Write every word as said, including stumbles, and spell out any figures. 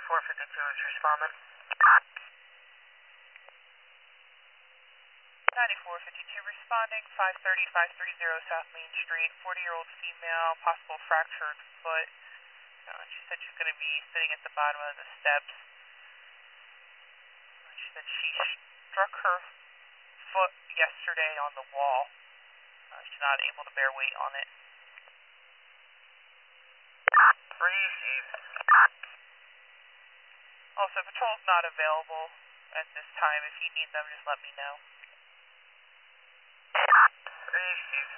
ninety-four fifty-two is responding. ninety-four fifty-two responding, five thirty, five thirty South Main Street, forty-year-old female, possible fractured foot. Uh, she said she's going to be sitting at the bottom of the steps. She said she struck her foot yesterday on the wall. Uh, she's not able to bear weight on it. Received. Also, patrol's not available at this time. If you need them, just let me know. Received.